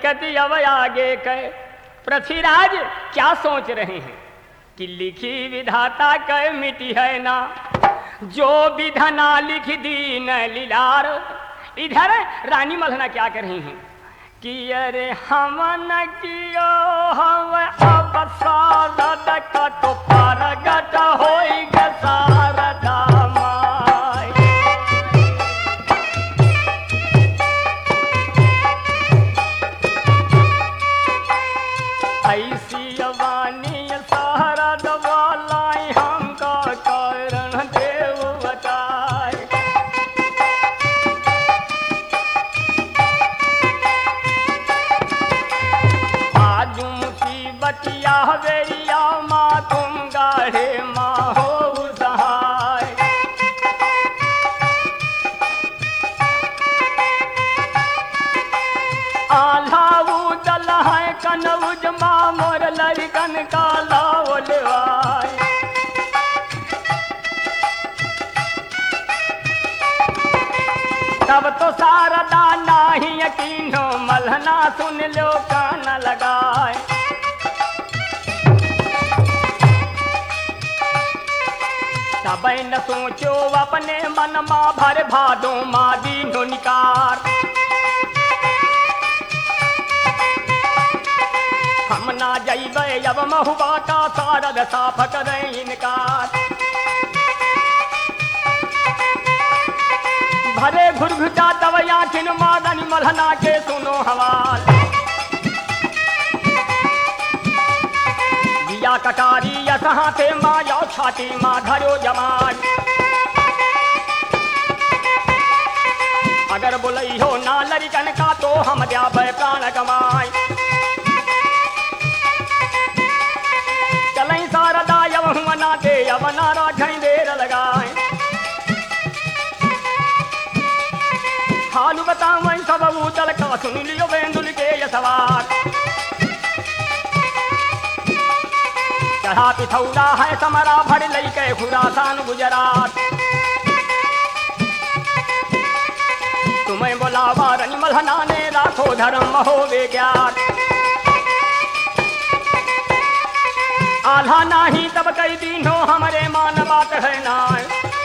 कति अब आगे कह पृथ्वीराज क्या सोच रहे हैं कि लिखी विधाता कह मिटी है ना, जो विधना लिख दी न लीलार। इधर रानी मल्हना क्या कर रही हैं कि अरे हम न कियो हम अब सारद का तो परगट होई सारदा माय। ऐसी वाणी सारद वालाई हमका कारण देव बताए। आज मुसीबतिया वेरिया माँ तुम गाढ़े माँ हो सहाय। आल्हा उदल है कनौज माँ मोर लड़कन का लावलवाय। तब तो शारदा नाही यकीन हो मल्हना सुन लो कान लगाए। तब न सोचो अपने मन माँ भर भादो माँ दीनो निकार। हम ना जइबे अब महुबा का शारद साफ करे इनकार। भले घुरघुटा तब आखिन मादन मल्हना के सुनो हवाल। दिया कटारी यसहाँ थे माँ जाओ छाती माँ धरो जमाल। अगर बोलई हो ना लड़कन का तो हम द्याबे प्राण गमाए। चलई शारदा यव हुआ ना दे यव ना राखई देर लगाए। हालू बताऊं सब उतल का सुन लियो बेंदुल के यसवार। चढ़ा पिथौरा है समरा भर लई के खुरासान गुजरात। तुम्हें बोलावा रनी मल्हना ने राखो धर्म होवे ज्ञात। आल्हा नाही तब कई दिन हो हमारे मान बात है नाय।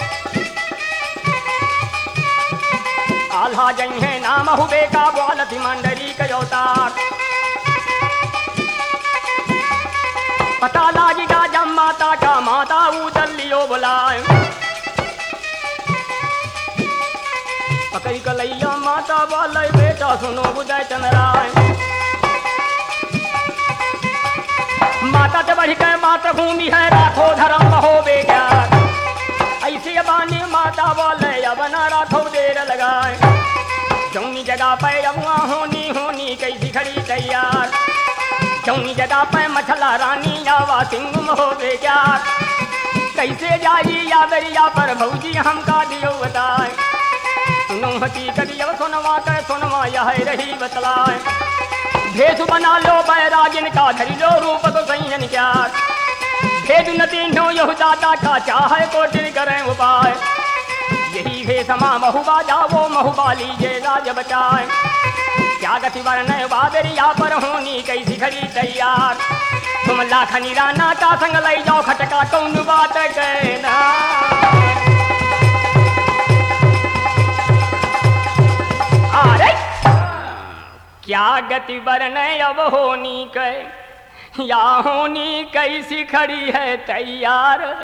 आल्हा जई है नाम हुबे का ग्वालती मंडली के अवतार। पता लागेगा जब माता का माता उदल लियो बुलाए। पकई कलैया माता बोले बेटा सुनो उदय चंद्राय। माता से बढ़ के मातृभूमि है राखो धर्म होवे ज्ञान। ऐसी बानी माता बोले अब न राखो देर लगाए। जौनी जगह पे अबुआ होनी होनी कैसी खड़ी तैयार। जौनी जगह पे मछला रानी आवा सिंगुम होवे ज्ञान। कैसे जाई या दरिया पर भौजी हमका दियो बताए। सुनो हकी करियो सुनवा के सुनवा यह रही बतलाए। भेद बना लो बैरागिन का धरी लो रूप तो सही क्या। भेद नदी नो यह दादा का चाहे कोटिल करें उपाय। यही भेद समा महुबा जावो महुबा लीजे राज बचाए। क्या गति वर्ण बादरिया पर होनी कैसी खड़ी तैयार। तुम लाखनी राना का संग लई जाओ खटका कौन बात कहना। अरे क्या गति वर्ण अब होनी कै या होनी कैसी खड़ी है तैयार।